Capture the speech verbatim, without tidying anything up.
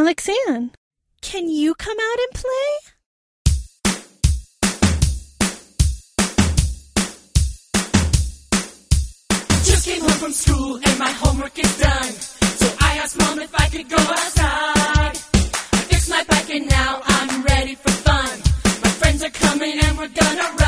Alexanne, can you come out and play? Just came home from school and my homework is done. So I asked Mom if I could go outside. I fixed my bike and now I'm ready for fun. My friends are coming and we're gonna ride.